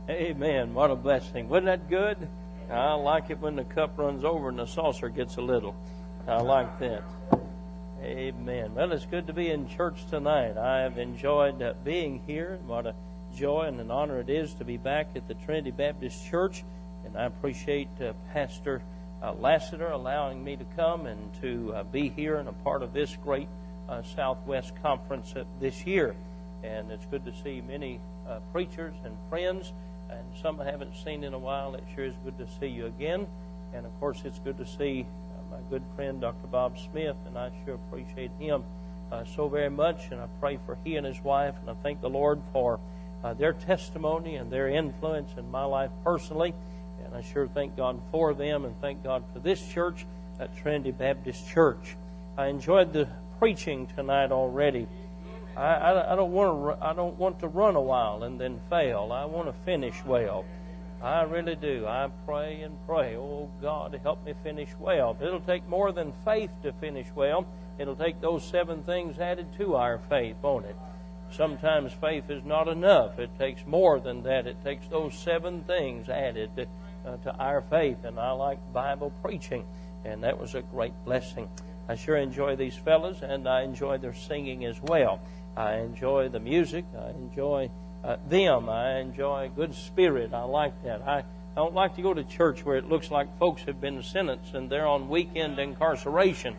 Amen. What a blessing. Wasn't that good? I like it when the cup runs over and the saucer gets a little. I like that. Amen. Well, it's good to be in church tonight. I have enjoyed being here. What a joy and an honor it is to be back at the Trinity Baptist Church. And I appreciate Pastor Lassiter allowing me to come and to be here and a part of this great Southwest Conference this year. And it's good to see many preachers and friends, and some I haven't seen in a while. It sure is good to see you again. And, of course, it's good to see my good friend Dr. Bob Smith, and I sure appreciate him so very much. And I pray for he and his wife, and I thank the Lord for their testimony and their influence in my life personally. And I sure thank God for them and thank God for this church at Trinity Baptist Church. I enjoyed the preaching tonight already. I don't want to run a while and then fail. I want to finish well. I really do. I pray and pray. Oh, God, help me finish well. But it'll take more than faith to finish well. It'll take those 7 things added to our faith, won't it? Sometimes faith is not enough. It takes more than that. It takes those 7 things added to our faith. And I like Bible preaching, and that was a great blessing. I sure enjoy these fellas, and I enjoy their singing as well. I enjoy the music. I enjoy them. I enjoy a good spirit. I like that. I don't like to go to church where it looks like folks have been sentenced and they're on weekend incarceration.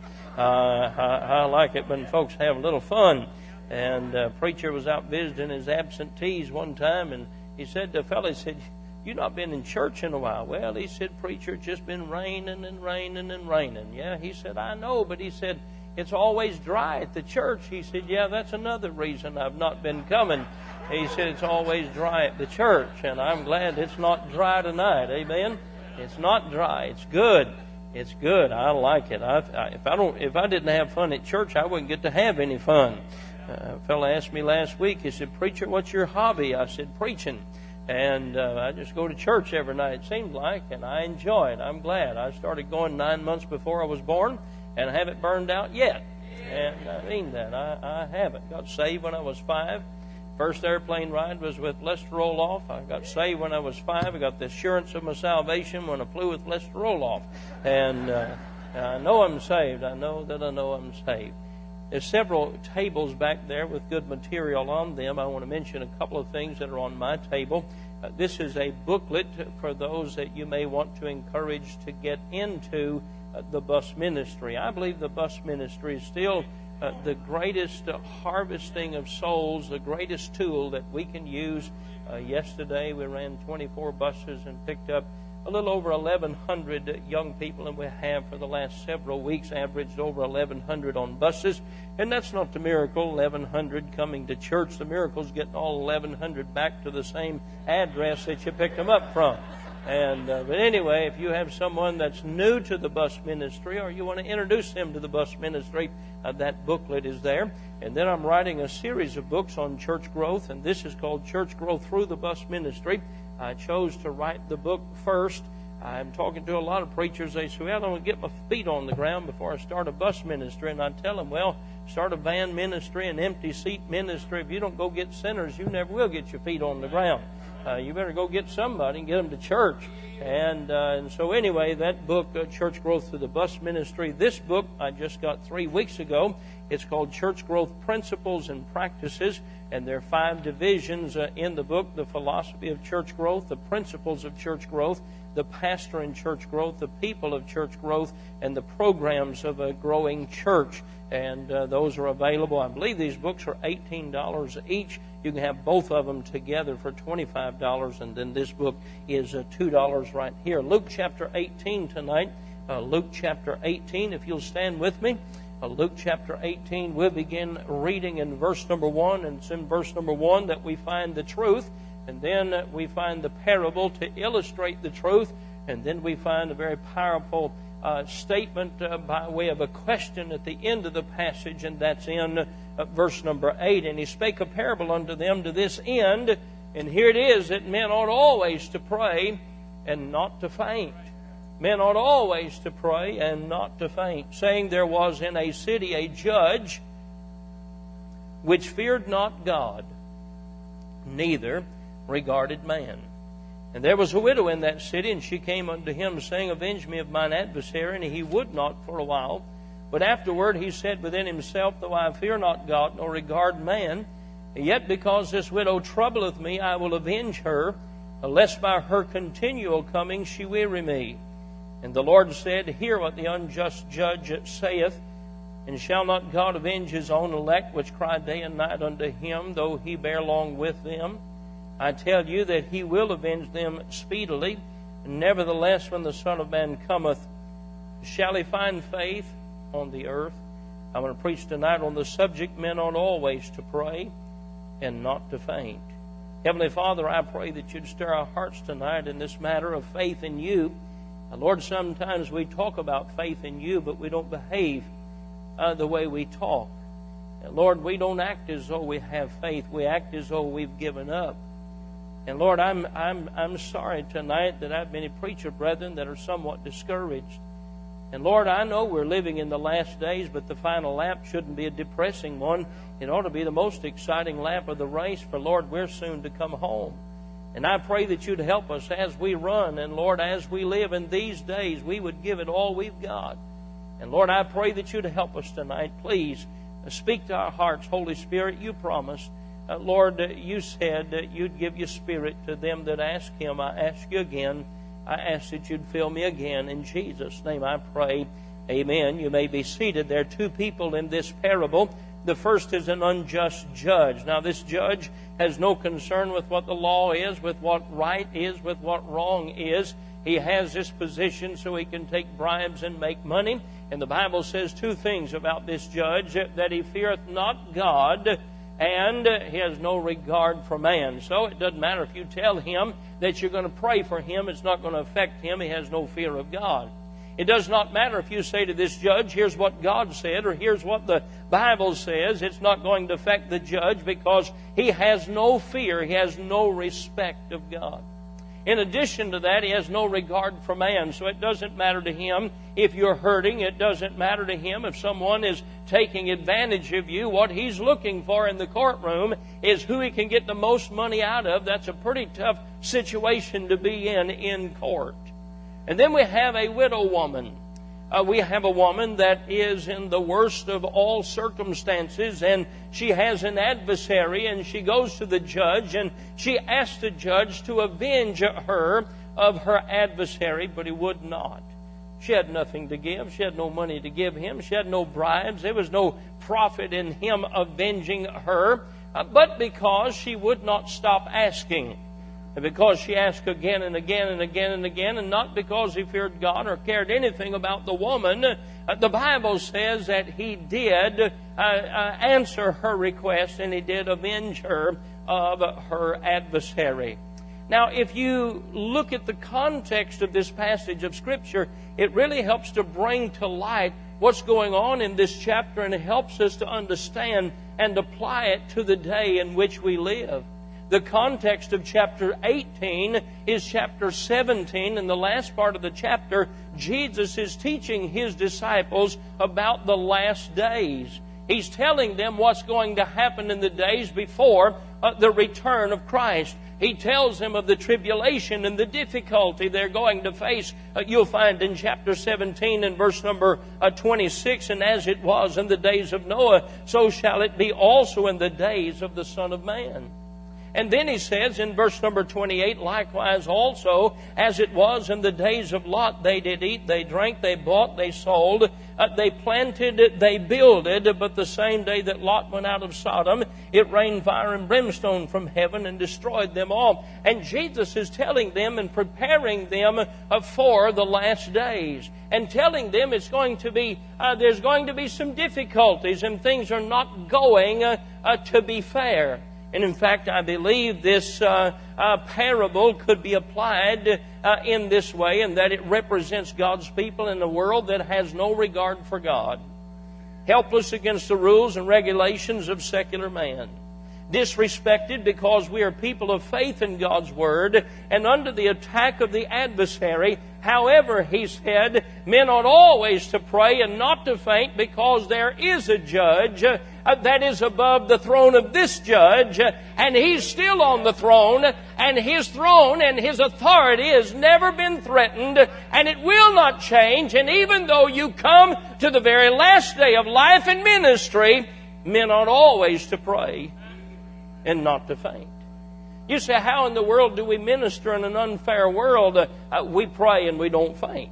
I like it when folks have a little fun. And a preacher was out visiting his absentees one time, and he said to a fellow, he said, "You've not been in church in a while." "Well," he said, "preacher, it's just been raining and raining and raining." "Yeah," he said, "I know, but," he said, "it's always dry at the church." He said, "Yeah, that's another reason I've not been coming." He said, "It's always dry at the church," and I'm glad it's not dry tonight. Amen. It's not dry. It's good. It's good. I like it. If I didn't have fun at church, I wouldn't get to have any fun. A fellow asked me last week. He said, "Preacher, what's your hobby?" I said, "Preaching." And I just go to church every night, it seems like, and I enjoy it. I'm glad. I started going 9 months before I was born, and I haven't burned out yet. And I mean that. I haven't. Got saved when I was 5. First airplane ride was with Lester Roloff. I got saved when I was 5. I got the assurance of my salvation when I flew with Lester Roloff. And I know I'm saved. I know that I know I'm saved. There's several tables back there with good material on them. I want to mention a couple of things that are on my table. This is a booklet for those that you may want to encourage to get into the bus ministry. I believe the bus ministry is still the greatest harvesting of souls, the greatest tool that we can use. Yesterday we ran 24 buses and picked up a little over 1,100 young people, and we have for the last several weeks averaged over 1,100 on buses. And that's not the miracle, 1,100 coming to church. The miracle is getting all 1,100 back to the same address that you picked them up from. And but anyway, if you have someone that's new to the bus ministry or you want to introduce them to the bus ministry, that booklet is there. And then I'm writing a series of books on church growth, and this is called Church Growth Through the Bus Ministry. I chose to write the book first. I'm talking to a lot of preachers. They say, "Well, I want to get my feet on the ground before I start a bus ministry." And I tell them, well, start a van ministry, an empty seat ministry. If you don't go get sinners, you never will get your feet on the ground. You better go get somebody and get them to church. And so anyway, that book, Church Growth Through the Bus Ministry, this book I just got 3 weeks ago. It's called Church Growth Principles and Practices, and there are 5 divisions in the book: the philosophy of church growth, the principles of church growth, the pastor in church growth, the people of church growth, and the programs of a growing church. And those are available. I believe these books are $18 each. You can have both of them together for $25, and then this book is $2 right here. Luke chapter 18 tonight. Luke chapter 18, if you'll stand with me. Luke chapter 18, we'll begin reading in verse number 1, and it's in verse number 1 that we find the truth, and then we find the parable to illustrate the truth, and then we find a very powerful statement by way of a question at the end of the passage, and that's in verse number 8. "And he spake a parable unto them to this end," and here it is, that men ought always to pray and not to faint. Men ought always to pray and not to faint, saying, "There was in a city a judge which feared not God, neither regarded man. And there was a widow in that city, and she came unto him, saying, Avenge me of mine adversary. And he would not for a while. But afterward he said within himself, Though I fear not God, nor regard man, yet because this widow troubleth me, I will avenge her, lest by her continual coming she weary me. And the Lord said, Hear what the unjust judge saith, and shall not God avenge his own elect, which cry day and night unto him, though he bear long with them? I tell you that he will avenge them speedily. Nevertheless, when the Son of Man cometh, shall he find faith on the earth? I'm going to preach tonight on the subject, men ought always to pray and not to faint. Heavenly Father, I pray that you'd stir our hearts tonight in this matter of faith in you. Lord, sometimes we talk about faith in you, but we don't behave the way we talk. Lord, we don't act as though we have faith. We act as though we've given up. And Lord, I'm sorry tonight that I have many preacher brethren that are somewhat discouraged. And Lord, I know we're living in the last days, but the final lap shouldn't be a depressing one. It ought to be the most exciting lap of the race, for Lord, we're soon to come home. And I pray that you'd help us as we run, and Lord, as we live in these days, we would give it all we've got. And Lord, I pray that you'd help us tonight. Please speak to our hearts. Holy Spirit, you promised. Lord, you said that you'd give your Spirit to them that ask him. I ask you again. I ask that you'd fill me again. In Jesus' name I pray. Amen. You may be seated. There are two people in this parable. The first is an unjust judge. Now, this judge has no concern with what the law is, with what right is, with what wrong is. He has this position so he can take bribes and make money. And the Bible says two things about this judge, that he feareth not God, and he has no regard for man. So it doesn't matter if you tell him that you're going to pray for him. It's not going to affect him. He has no fear of God. It does not matter if you say to this judge, here's what God said, or here's what the Bible says. It's not going to affect the judge because he has no fear. He has no respect of God. In addition to that, he has no regard for man. So it doesn't matter to him if you're hurting. It doesn't matter to him if someone is taking advantage of you. What he's looking for in the courtroom is who he can get the most money out of. That's a pretty tough situation to be in court. And then we have a widow woman. We have a woman that is in the worst of all circumstances, and she has an adversary, and she goes to the judge, and she asks the judge to avenge her of her adversary, but he would not. She had nothing to give. She had no money to give him. She had no bribes. There was no profit in him avenging her, but because she would not stop asking. And because she asked again and again and again and again, and not because he feared God or cared anything about the woman, the Bible says that he did answer her request, and he did avenge her of her adversary. Now, if you look at the context of this passage of Scripture, it really helps to bring to light what's going on in this chapter, and it helps us to understand and apply it to the day in which we live. The context of chapter 18 is chapter 17. In the last part of the chapter, Jesus is teaching his disciples about the last days. He's telling them what's going to happen in the days before the return of Christ. He tells them of the tribulation and the difficulty they're going to face. You'll find in chapter 17 and verse number 26, and as it was in the days of Noah, so shall it be also in the days of the Son of Man. And then he says in verse number 28, likewise also, as it was in the days of Lot, they did eat, they drank, they bought, they sold, they planted, they builded, but the same day that Lot went out of Sodom, it rained fire and brimstone from heaven and destroyed them all. And Jesus is telling them and preparing them for the last days, and telling them it's going to be, there's going to be some difficulties, and things are not going to be fair. And in fact, I believe this parable could be applied in this way, and that it represents God's people in a world that has no regard for God, helpless against the rules and regulations of secular man, disrespected because we are people of faith in God's Word, and under the attack of the adversary. However, he said, men ought always to pray and not to faint, because there is a judge that is above the throne of this judge, and He's still on the throne, and His throne and His authority has never been threatened, and it will not change. And even though you come to the very last day of life and ministry, men ought always to pray and not to faint. You say, how in the world do we minister in an unfair world? We pray and we don't faint.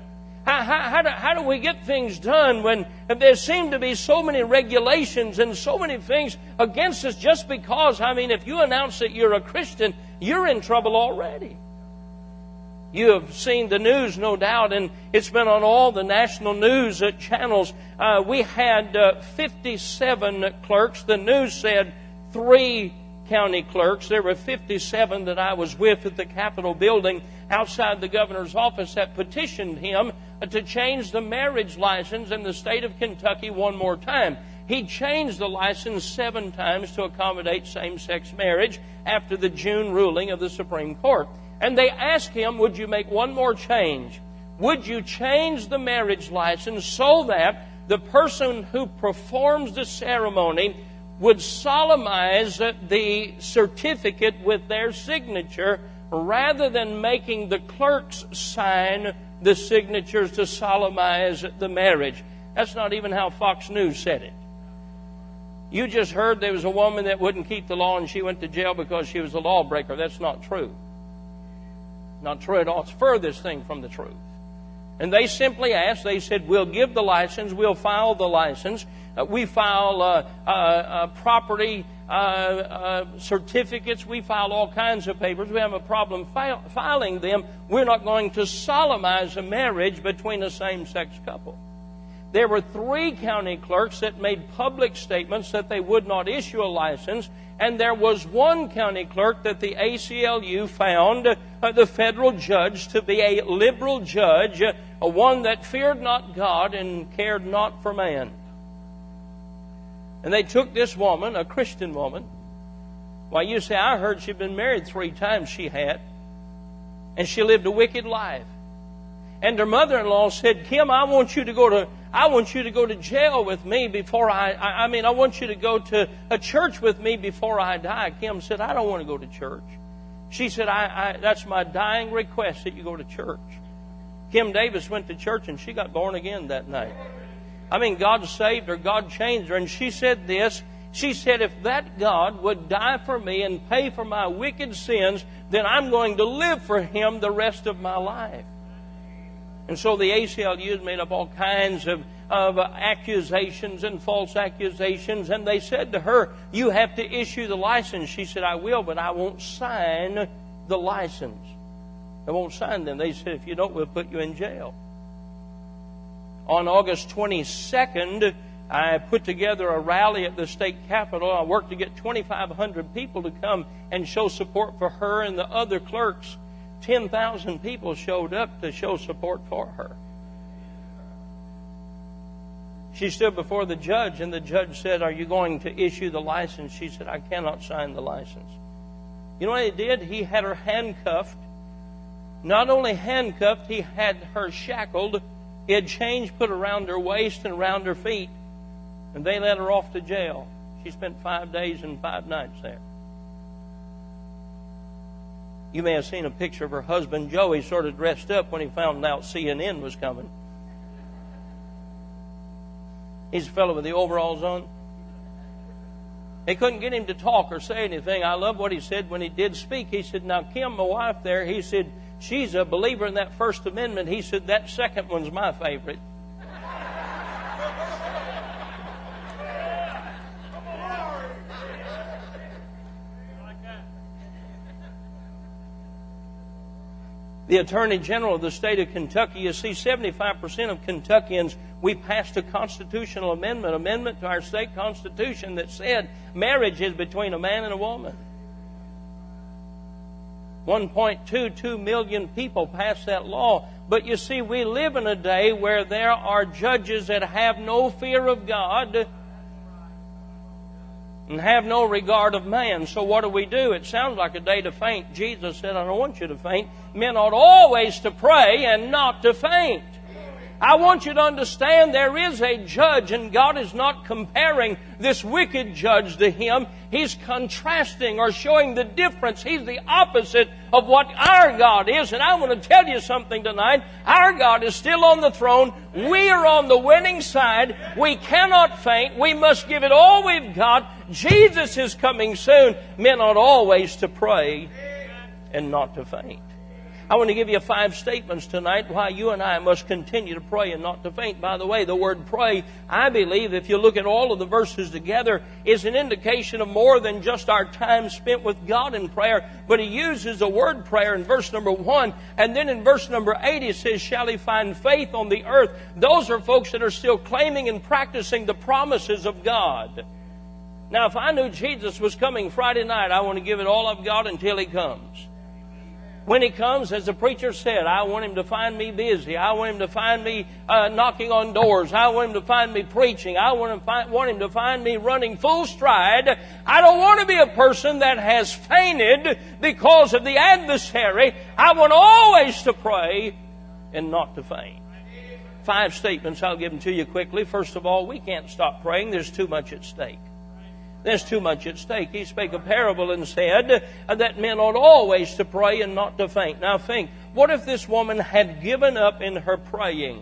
How do we get things done when there seem to be so many regulations and so many things against us just because, if you announce that you're a Christian, you're in trouble already. You have seen the news, no doubt, and it's been on all the national news channels. We had 57 clerks. The news said 3 county clerks. There were 57 that I was with at the Capitol building outside the governor's office that petitioned him to change the marriage license in the state of Kentucky one more time. He changed the license 7 times to accommodate same-sex marriage after the June ruling of the Supreme Court. And they asked him, would you make one more change? Would you change the marriage license so that the person who performs the ceremony would solemnize the certificate with their signature rather than making the clerks sign the signatures to solemnize the marriage? That's not even how Fox News said it. You just heard there was a woman that wouldn't keep the law and she went to jail because she was a lawbreaker. That's not true. Not true at all. It's furthest thing from the truth. And they simply asked, they said, we'll give the license, we'll file the license. We file property certificates. We file all kinds of papers. We have a problem filing them. We're not going to solemnize a marriage between a same-sex couple. There were 3 county clerks that made public statements that they would not issue a license, and there was 1 county clerk that the ACLU found the federal judge to be a liberal judge, one that feared not God and cared not for man. And they took this woman, a Christian woman. Why, you say, I heard she'd been married 3 times. She had. And she lived a wicked life. And her mother-in-law said, Kim, I want you to go to jail with me before I want you to go to a church with me before I die. Kim said, I don't want to go to church. She said, that's my dying request that you go to church. Kim Davis went to church and she got born again that night. God saved her, God changed her. And she said this, she said, if that God would die for me and pay for my wicked sins, then I'm going to live for Him the rest of my life. And so the ACLU has made up all kinds of accusations and false accusations. And they said to her, you have to issue the license. She said, I will, but I won't sign the license. I won't sign them. They said, if you don't, we'll put you in jail. On August 22nd, I put together a rally at the state capitol. I worked to get 2,500 people to come and show support for her and the other clerks. 10,000 people showed up to show support for her. She stood before the judge, and the judge said, are you going to issue the license? She said, I cannot sign the license. You know what he did? He had her handcuffed. Not only handcuffed, he had her shackled. He had chains put around her waist and around her feet, and they let her off to jail. She spent 5 days and 5 nights there. You may have seen a picture of her husband, Joey, sort of dressed up when he found out CNN was coming. He's a fellow with the overalls on. They couldn't get him to talk or say anything. I love what he said when he did speak. He said, now, Kim, my wife there, he said, she's a believer in that First Amendment. He said, that second one's my favorite. The Attorney General of the state of Kentucky, you see, 75% of Kentuckians, we passed a constitutional amendment to our state constitution that said marriage is between a man and a woman. 1.22 million people passed that law. But you see, we live in a day where there are judges that have no fear of God and have no regard of man. So what do? It sounds like a day to faint. Jesus said, I don't want you to faint. Men ought always to pray and not to faint. I want you to understand there is a judge, and God is not comparing this wicked judge to him. He's contrasting or showing the difference. He's the opposite of what our God is. And I want to tell you something tonight. Our God is still on the throne. We are on the winning side. We cannot faint. We must give it all we've got. Jesus is coming soon. Men ought always to pray and not to faint. I want to give you 5 statements tonight why you and I must continue to pray and not to faint. By the way, the word pray, I believe, if you look at all of the verses together, is an indication of more than just our time spent with God in prayer. But He uses the word prayer in verse number 1. And then in verse number 8, He says, shall He find faith on the earth? Those are folks that are still claiming and practicing the promises of God. Now, if I knew Jesus was coming Friday night, I want to give it all I've got until He comes. When He comes, as the preacher said, I want Him to find me busy. I want Him to find me knocking on doors. I want Him to find me preaching. I want Him to find me running full stride. I don't want to be a person that has fainted because of the adversary. I want always to pray and not to faint. 5 statements, I'll give them to you quickly. First of all, we can't stop praying. There's too much at stake. There's too much at stake. He spake a parable and said that men ought always to pray and not to faint. Now think, what if this woman had given up in her praying?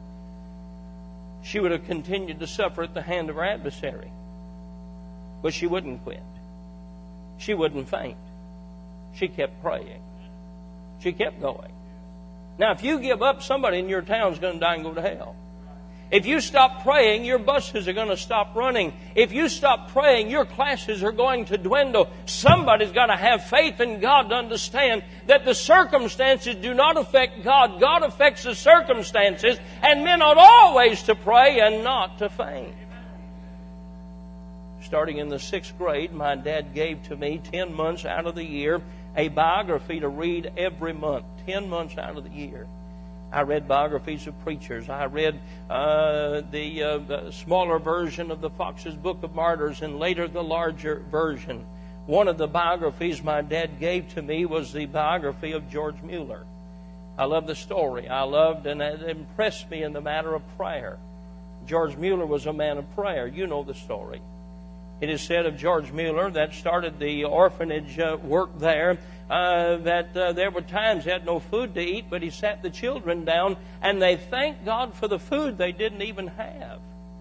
She would have continued to suffer at the hand of her adversary. But she wouldn't quit. She wouldn't faint. She kept praying. She kept going. Now if you give up, somebody in your town is going to die and go to hell. If you stop praying, your buses are going to stop running. If you stop praying, your classes are going to dwindle. Somebody's got to have faith in God to understand that the circumstances do not affect God. God affects the circumstances, and men ought always to pray and not to faint. Starting in the 6th grade, my dad gave to me 10 months out of the year a biography to read every month. 10 months out of the year. I read biographies of preachers. I read the smaller version of the Fox's Book of Martyrs and later the larger version. One of the biographies my dad gave to me was the biography of George Mueller. I love the story. I loved and it impressed me in the matter of prayer. George Mueller was a man of prayer. You know the story. It is said of George Mueller that started the orphanage work there that there were times he had no food to eat, but he sat the children down and they thanked God for the food they didn't even have.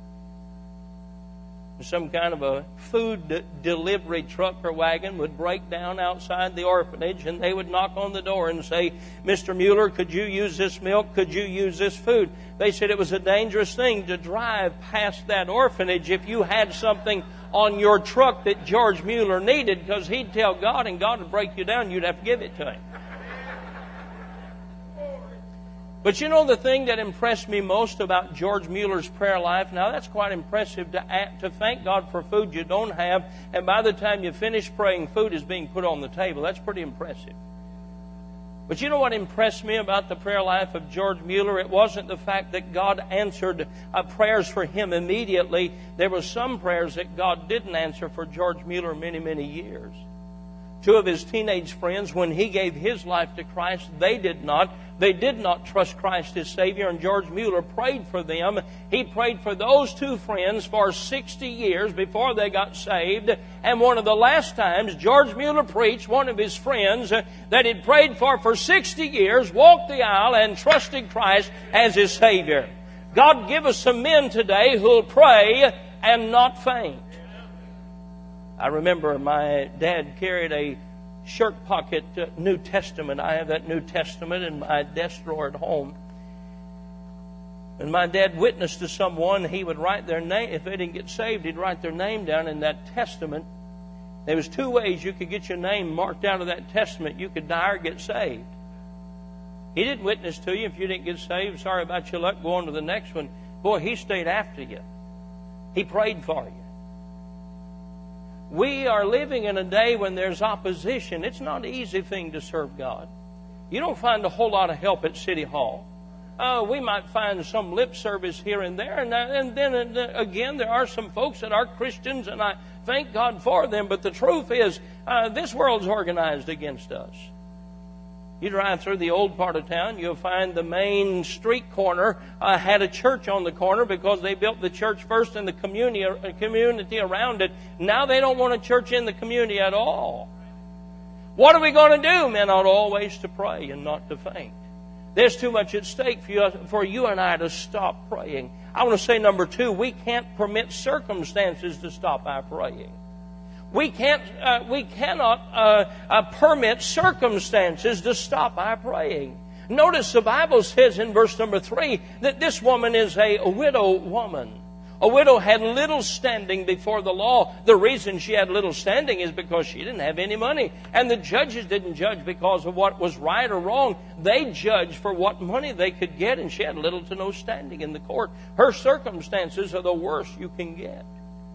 Some kind of a food delivery truck or wagon would break down outside the orphanage and they would knock on the door and say, Mr. Mueller, could you use this milk? Could you use this food? They said it was a dangerous thing to drive past that orphanage if you had something on your truck that George Mueller needed, because he'd tell God and God would break you down. You'd have to give it to him. But you know the thing that impressed me most about George Mueller's prayer life? Now that's quite impressive to thank God for food you don't have, and by the time you finish praying, food is being put on the table. That's pretty impressive. But you know what impressed me about the prayer life of George Mueller? It wasn't the fact that God answered prayers for him immediately. There were some prayers that God didn't answer for George Mueller many, many years. 2 of his teenage friends, when he gave his life to Christ, they did not. They did not trust Christ as Savior, and George Mueller prayed for them. He prayed for those 2 friends for 60 years before they got saved. And one of the last times George Mueller preached, one of his friends that he'd prayed for 60 years walked the aisle and trusted Christ as his Savior. God give us some men today who'll pray and not faint. I remember my dad carried a shirt pocket New Testament. I have that New Testament in my desk drawer at home. When my dad witnessed to someone, he would write their name. If they didn't get saved, he'd write their name down in that testament. There was 2 ways you could get your name marked out of that testament. You could die or get saved. He didn't witness to you if you didn't get saved. Sorry about your luck. Go on to the next one. Boy, he stayed after you. He prayed for you. We are living in a day when there's opposition. It's not an easy thing to serve God. You don't find a whole lot of help at City Hall. We might find some lip service here and there. And then again, there are some folks that are Christians, and I thank God for them. But the truth is, this world's organized against us. You drive through the old part of town, you'll find the main street corner had a church on the corner because they built the church first in the community around it. Now they don't want a church in the community at all. What are we going to do? Men ought always to pray and not to faint. There's too much at stake for you and I to stop praying. I want to say number 2, we can't permit circumstances to stop our praying. We cannot permit circumstances to stop our praying. Notice the Bible says in verse number 3 that this woman is a widow woman. A widow had little standing before the law. The reason she had little standing is because she didn't have any money. And the judges didn't judge because of what was right or wrong. They judged for what money they could get, and she had little to no standing in the court. Her circumstances are the worst you can get.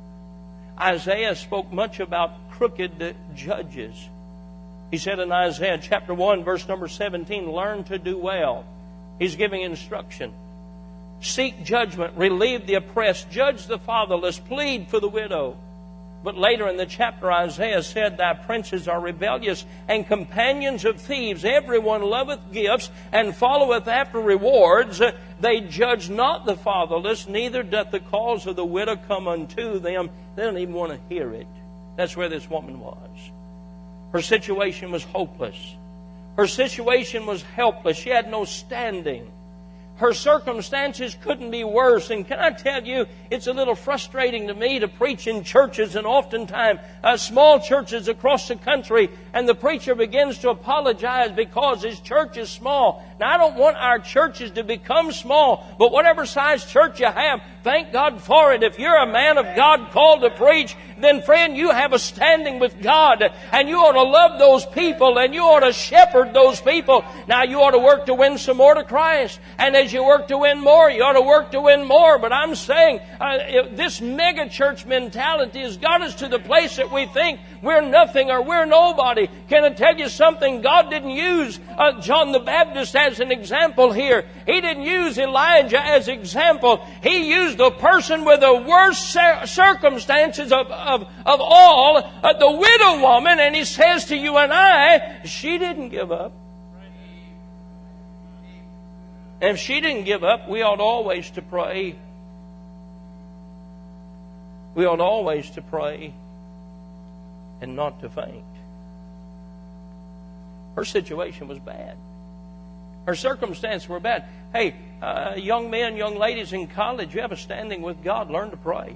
Isaiah spoke much about crooked judges. He said in Isaiah chapter 1, verse number 17, learn to do well. He's giving instruction. Seek judgment, relieve the oppressed, judge the fatherless, plead for the widow. But later in the chapter, Isaiah said, thy princes are rebellious and companions of thieves. Everyone loveth gifts and followeth after rewards. They judge not the fatherless, neither doth the cause of the widow come unto them. They don't even want to hear it. That's where this woman was. Her situation was hopeless. Her situation was helpless. She had no standing. Her circumstances couldn't be worse. And can I tell you, it's a little frustrating to me to preach in churches, and oftentimes small churches across the country, and the preacher begins to apologize because his church is small. Now, I don't want our churches to become small, but whatever size church you have, thank God for it. If you're a man of God called to preach, then friend, you have a standing with God, and you ought to love those people, and you ought to shepherd those people. Now, you ought to work to win some more to Christ, and as you work to win more, you ought to work to win more. But I'm saying this mega church mentality has got us to the place that we think we're nothing or we're nobody. Can I tell you something? God didn't use John the Baptist as an example here. He didn't use Elijah as an example. He used the person with the worst circumstances of all, the widow woman, and he says to you and I, she didn't give up. And if she didn't give up, we ought always to pray. We ought always to pray and not to faint. Her situation was bad. Her circumstances were bad. Hey, young men, young ladies in college, you have a standing with God. Learn to pray.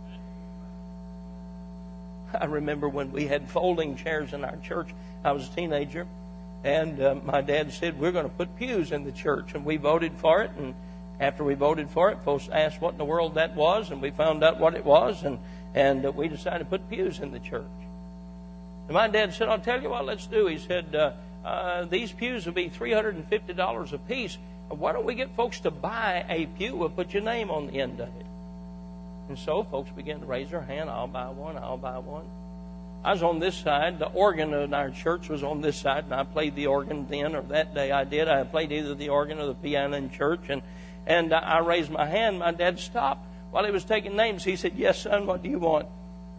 I remember when we had folding chairs in our church. I was a teenager. And my dad said, we're going to put pews in the church. And we voted for it. And after we voted for it, folks asked what in the world that was. And we found out what it was. And we decided to put pews in the church. And my dad said, I'll tell you what, let's do. He said, these pews will be $350 a piece. Why don't we get folks to buy a pew? We'll put your name on the end of it. And so folks began to raise their hand. I'll buy one. I'll buy one. I was on this side. The organ in our church was on this side, and I played the organ then, or that day I did. I played either the organ or the piano in church, and I raised my hand. My dad stopped while he was taking names. He said, yes, son, what do you want?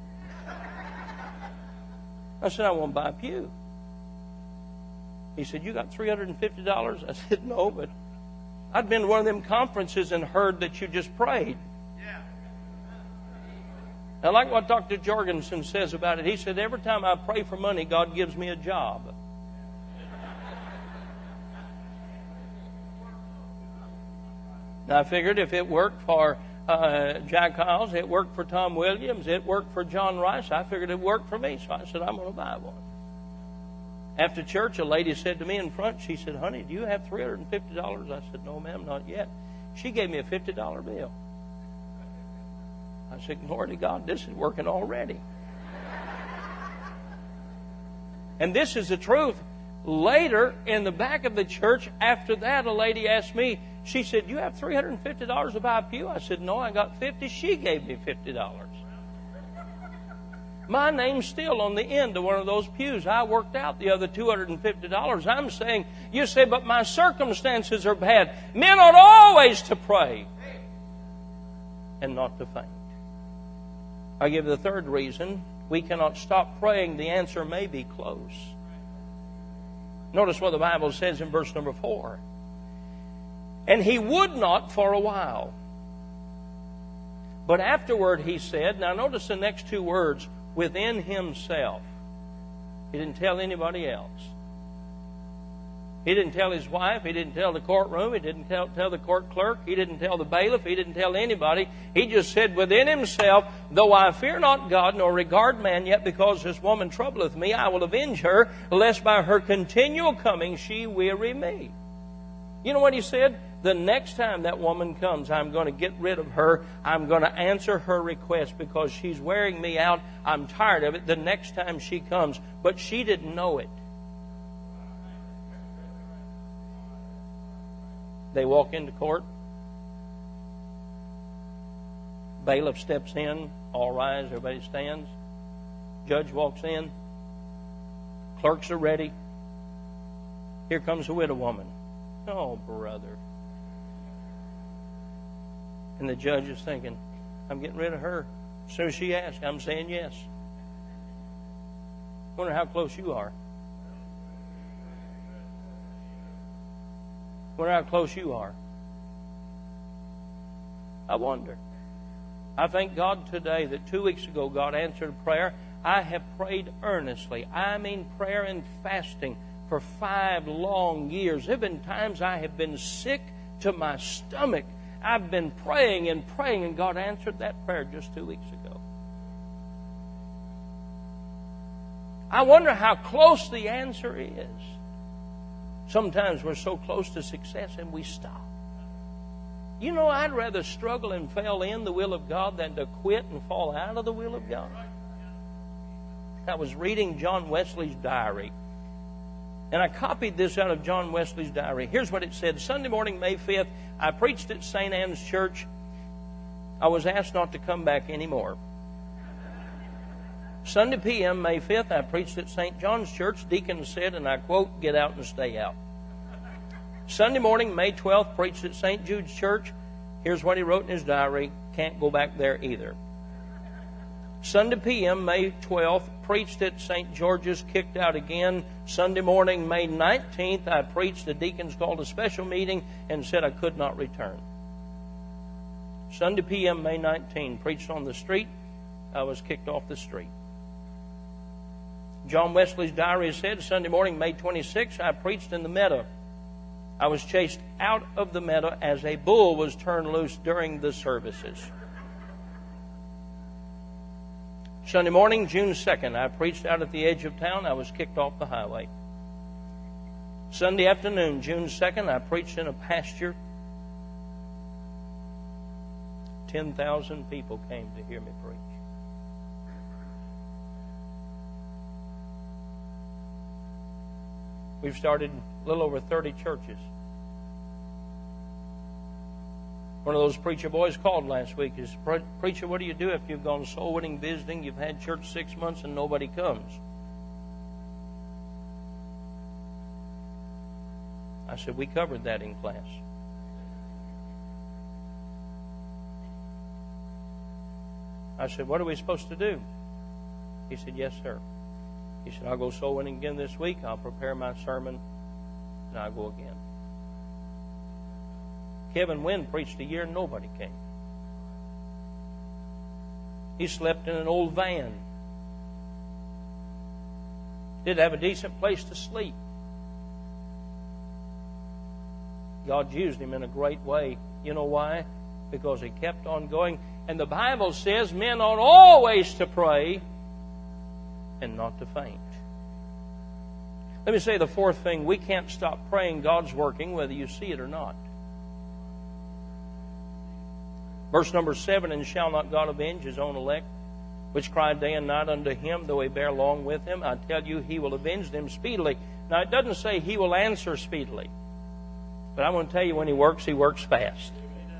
I said, I want to buy a pew. He said, you got $350? I said, no, but I'd been to one of them conferences and heard that you just prayed. I like what Dr. Jorgensen says about it. He said, every time I pray for money, God gives me a job. Now, I figured if it worked for Jack Hiles, it worked for Tom Williams, it worked for John Rice, I figured it worked for me. So I said, I'm going to buy one. After church, a lady said to me in front, she said, honey, do you have $350? I said, no, ma'am, not yet. She gave me a $50 bill. I said, glory to God, this is working already. And this is the truth. Later, in the back of the church, after that, a lady asked me, she said, you have $350 to buy a pew? I said, no, I got $50. She gave me $50. My name's still on the end of one of those pews. I worked out the other $250. I'm saying, you say, but my circumstances are bad. Men ought always to pray and not to faint. I give the third reason. We cannot stop praying. The answer may be close. Notice what the Bible says in verse number 4. And he would not for a while. But afterward he said, now notice the next two words, within himself. He didn't tell anybody else. He didn't tell his wife. He didn't tell the courtroom. He didn't tell the court clerk. He didn't tell the bailiff. He didn't tell anybody. He just said within himself, though I fear not God nor regard man, yet because this woman troubleth me, I will avenge her, lest by her continual coming she weary me. You know what he said? The next time that woman comes, I'm going to get rid of her. I'm going to answer her request because she's wearing me out. I'm tired of it the next time she comes. But she didn't know it. They walk into court. Bailiff steps in. All rise. Everybody stands. Judge walks in. Clerks are ready. Here comes a widow woman. Oh, brother. And the judge is thinking, I'm getting rid of her. As soon as she asks, I'm saying yes. Wonder how close you are. Wonder how close you are. I wonder. I thank God today that 2 weeks ago God answered prayer. I have prayed earnestly. I mean prayer and fasting for 5 long years. There have been times I have been sick to my stomach. I've been praying, and God answered that prayer just 2 weeks ago. I wonder how close the answer is. Sometimes we're so close to success and we stop. You know, I'd rather struggle and fail in the will of God than to quit and fall out of the will of God. I was reading John Wesley's diary, and I copied this out of John Wesley's diary. Here's what it said. Sunday morning, May 5th, I preached at St. Anne's Church. I was asked not to come back anymore. Sunday p.m., May 5th, I preached at St. John's Church. Deacon said, and I quote, get out and stay out. Sunday morning, May 12th, preached at St. Jude's Church. Here's what he wrote in his diary. Can't go back there either. Sunday p.m., May 12th, preached at St. George's, kicked out again. Sunday morning, May 19th, I preached. The deacons called a special meeting and said I could not return. Sunday p.m., May 19th, preached on the street. I was kicked off the street. John Wesley's diary said, Sunday morning, May 26th, I preached in the meadow. I was chased out of the meadow as a bull was turned loose during the services. Sunday morning, June 2nd, I preached out at the edge of town. I was kicked off the highway. Sunday afternoon, June 2nd, I preached in a pasture. 10,000 people came to hear me preach. We've started a little over 30 churches. One of those preacher boys called last week. He said, Preacher, what do you do if you've gone soul winning visiting, you've had church 6 months and nobody comes? I said, we covered that in class. I said, what are we supposed to do? He said, yes, sir. He said, I'll go soul winning again this week. I'll prepare my sermon, and I'll go again. Kevin Wynn preached a year and nobody came. He slept in an old van. Didn't have a decent place to sleep. God used him in a great way. You know why? Because he kept on going. And the Bible says men ought always to pray and not to faint. Let me say the fourth thing. We can't stop praying. God's working whether you see it or not. Verse number 7, and shall not God avenge his own elect, which cry day and night unto him, though he bear long with him? I tell you, he will avenge them speedily. Now, it doesn't say he will answer speedily. But I want to tell you, when he works fast.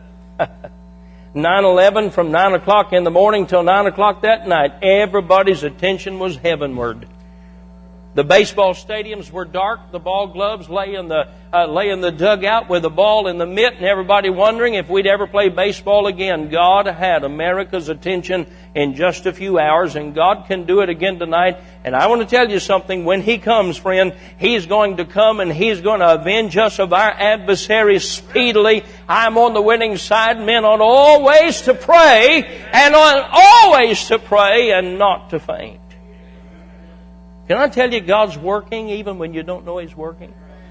9/11, from 9 o'clock in the morning till 9 o'clock that night, everybody's attention was heavenward. The baseball stadiums were dark. The ball gloves lay in the dugout with the ball in the mitt, and everybody wondering if we'd ever play baseball again. God had America's attention in just a few hours, and God can do it again tonight. And I want to tell you something. When He comes, friend, He's going to come and He's going to avenge us of our adversaries speedily. I'm on the winning side. Men ought always to pray, and ought always to pray and not to faint. Can I tell you, God's working even when you don't know He's working?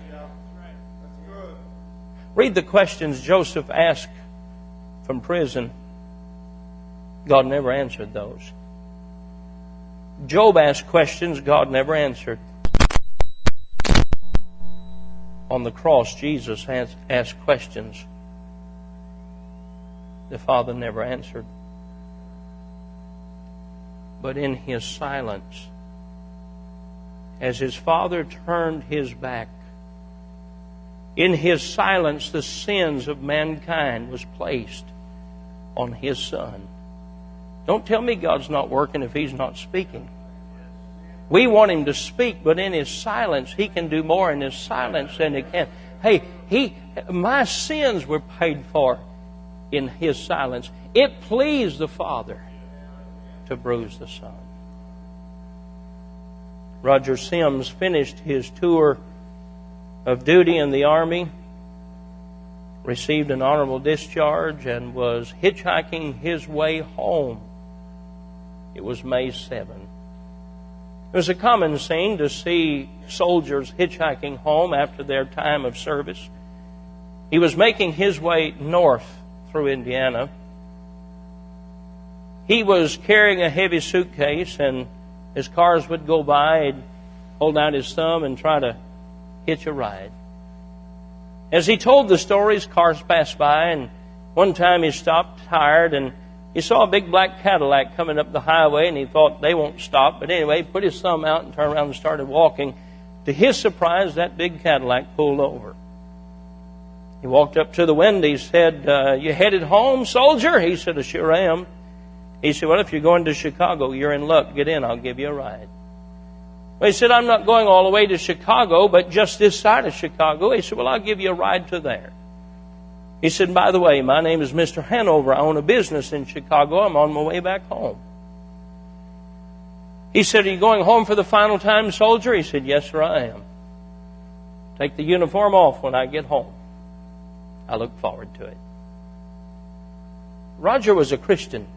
Read the questions Joseph asked from prison. God never answered those. Job asked questions God never answered. On the cross, Jesus asked questions the Father never answered. But in His silence, as His Father turned His back, in His silence the sins of mankind was placed on His Son. Don't tell me God's not working if He's not speaking. We want Him to speak, but in His silence, He can do more in His silence than He can. Hey, my sins were paid for in His silence. It pleased the Father to bruise the Son. Roger Sims finished his tour of duty in the Army, received an honorable discharge, and was hitchhiking his way home. It was May 7. It was a common scene to see soldiers hitchhiking home after their time of service. He was making his way north through Indiana. He was carrying a heavy suitcase, and as cars would go by, he'd hold out his thumb and try to hitch a ride. As he told the stories, cars passed by, and one time he stopped tired, and he saw a big black Cadillac coming up the highway, and he thought, they won't stop. But anyway, he put his thumb out and turned around and started walking. To his surprise, that big Cadillac pulled over. He walked up to the window. He said, you headed home, soldier? He said, I sure am. He said, well, if you're going to Chicago, you're in luck. Get in, I'll give you a ride. Well, he said, I'm not going all the way to Chicago, but just this side of Chicago. He said, well, I'll give you a ride to there. He said, by the way, my name is Mr. Hanover. I own a business in Chicago. I'm on my way back home. He said, are you going home for the final time, soldier? He said, yes, sir, I am. Take the uniform off when I get home. I look forward to it. Roger was a Christian.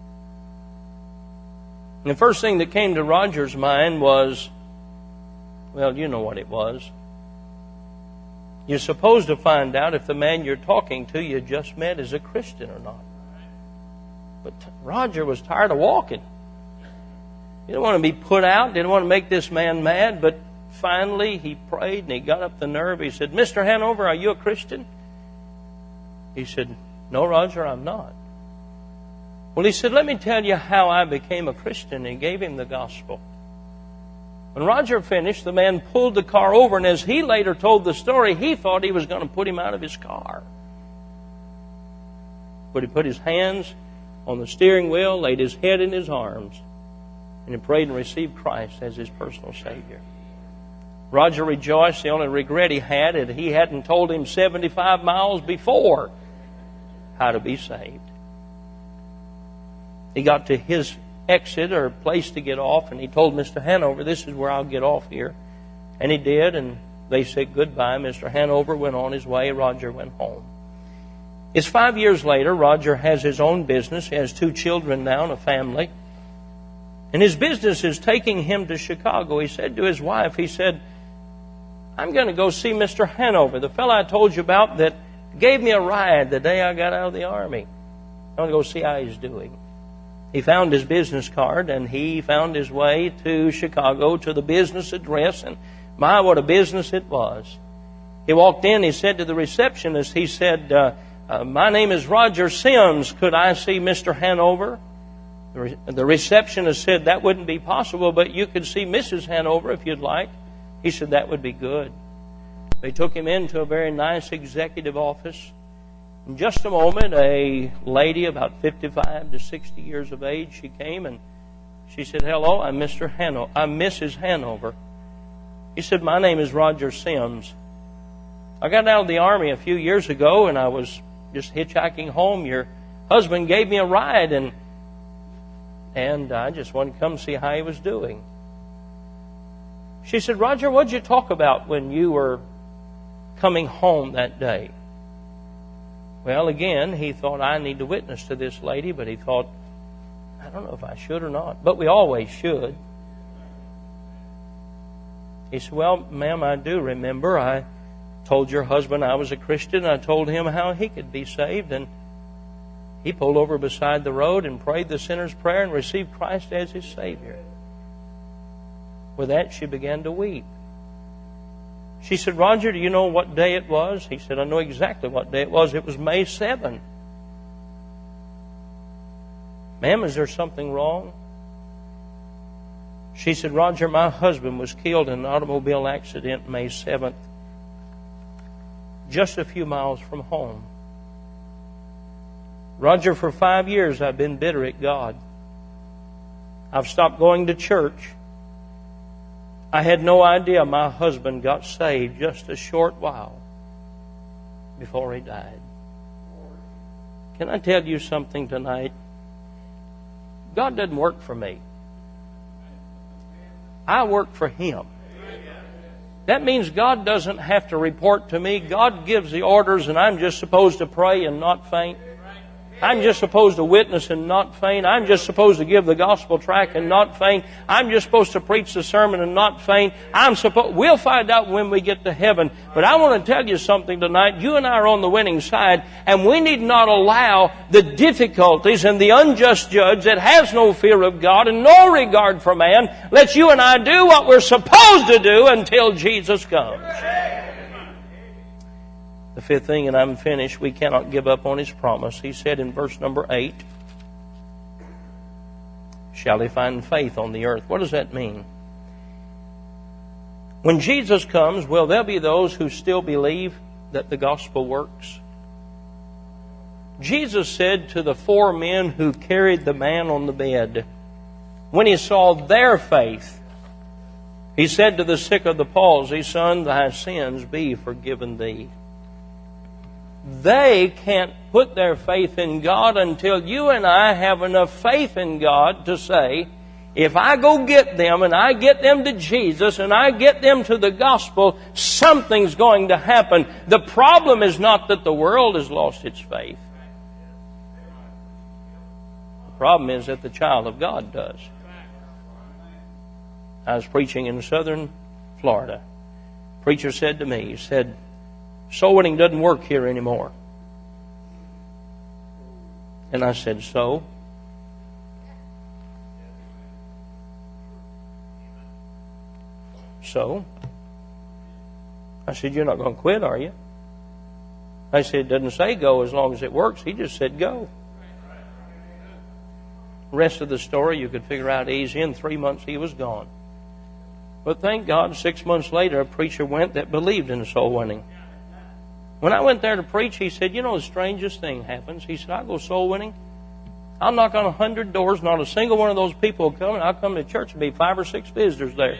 And the first thing that came to Roger's mind was, well, you know what it was. You're supposed to find out if the man you're talking to you just met is a Christian or not. But Roger was tired of walking. He didn't want to be put out, didn't want to make this man mad, but finally he prayed and he got up the nerve. He said, Mr. Hanover, are you a Christian? He said, no, Roger, I'm not. Well, he said, let me tell you how I became a Christian. He gave him the gospel. When Roger finished, the man pulled the car over, and as he later told the story, he thought he was going to put him out of his car. But he put his hands on the steering wheel, laid his head in his arms, and he prayed and received Christ as his personal Savior. Roger rejoiced. The only regret he had is he hadn't told him 75 miles before how to be saved. He got to his exit or place to get off, and he told Mr. Hanover, this is where I'll get off here. And he did, and they said goodbye. Mr. Hanover went on his way. Roger went home. It's 5 years later. Roger has his own business. He has 2 children now and a family. And his business is taking him to Chicago. He said to his wife, he said, I'm going to go see Mr. Hanover, the fellow I told you about that gave me a ride the day I got out of the Army. I want to go see how he's doing. He found his business card, and he found his way to Chicago to the business address, and my, what a business it was. He walked in, he said to the receptionist, he said, my name is Roger Sims. Could I see Mr. Hanover? The receptionist said, that wouldn't be possible, but you could see Mrs. Hanover if you'd like. He said, that would be good. They took him into a very nice executive office. In just a moment, a lady about 55 to 60 years of age, she came and she said, hello, I'm Mrs. Hanover. He said, "My name is Roger Sims. I got out of the Army a few years ago, and I was just hitchhiking home. Your husband gave me a ride, and I just wanted to come see how he was doing." She said, "Roger, what did you talk about when you were coming home that day?" Well, again, he thought, I need to witness to this lady, but he thought, I don't know if I should or not, but we always should. He said, "Well, ma'am, I do remember. I told your husband I was a Christian. I told him how he could be saved, and he pulled over beside the road and prayed the sinner's prayer and received Christ as his Savior." With that, she began to weep. She said, "Roger, do you know what day it was?" He said, "I know exactly what day it was. It was May 7. "Ma'am, is there something wrong?" She said, "Roger, my husband was killed in an automobile accident May 7th, just a few miles from home. Roger, for 5 years I've been bitter at God. I've stopped going to church. I had no idea my husband got saved just a short while before he died." Can I tell you something tonight? God doesn't work for me. I work for Him. That means God doesn't have to report to me. God gives the orders, and I'm just supposed to pray and not faint. I'm just supposed to witness and not faint. I'm just supposed to give the gospel tract and not faint. I'm just supposed to preach the sermon and not faint. We'll find out when we get to heaven. But I want to tell you something tonight. You and I are on the winning side, and we need not allow the difficulties and the unjust judge that has no fear of God and no regard for man. Let you and I do what we're supposed to do until Jesus comes. The fifth thing, and I'm finished, we cannot give up on His promise. He said in verse number 8, "Shall He find faith on the earth?" What does that mean? When Jesus comes, will there be those who still believe that the gospel works? Jesus said to the 4 men who carried the man on the bed, when He saw their faith, He said to the sick of the palsy, "Son, thy sins be forgiven thee." They can't put their faith in God until you and I have enough faith in God to say, if I go get them and I get them to Jesus and I get them to the gospel, something's going to happen. The problem is not that the world has lost its faith. The problem is that the child of God does. I was preaching in southern Florida. A preacher said to me, he said, "Soul winning doesn't work here anymore." And I said, "So?" "So?" I said, "You're not going to quit, are you?" I said, "It doesn't say go as long as it works." He just said go. The rest of the story you could figure out easy. In 3 months he was gone. But thank God, 6 months later, a preacher went that believed in soul winning. When I went there to preach, he said, "You know, the strangest thing happens." He said, "I go soul winning. I'll knock on 100 doors. Not a single one of those people will come. And I'll come to church and be 5 or 6 visitors there."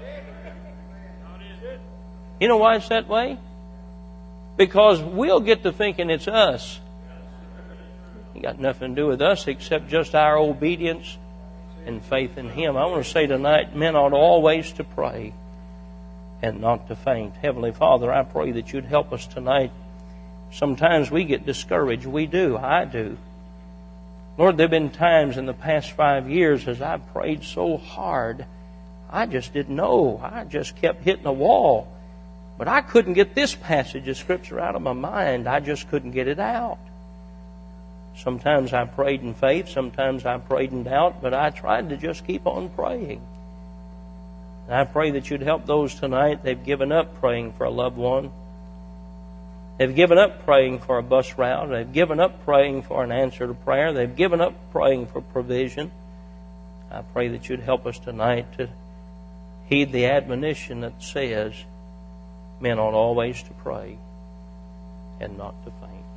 You know why it's that way? Because we'll get to thinking it's us. It got nothing to do with us except just our obedience and faith in Him. I want to say tonight, men ought always to pray and not to faint. Heavenly Father, I pray that You'd help us tonight. Sometimes we get discouraged. We do. I do. Lord, there have been times in the past 5 years as I've prayed so hard, I just didn't know. I just kept hitting a wall. But I couldn't get this passage of Scripture out of my mind. I just couldn't get it out. Sometimes I prayed in faith. Sometimes I prayed in doubt. But I tried to just keep on praying. And I pray that You'd help those tonight. They've given up praying for a loved one. They've given up praying for a bus route. They've given up praying for an answer to prayer. They've given up praying for provision. I pray that You'd help us tonight to heed the admonition that says men ought always to pray and not to faint.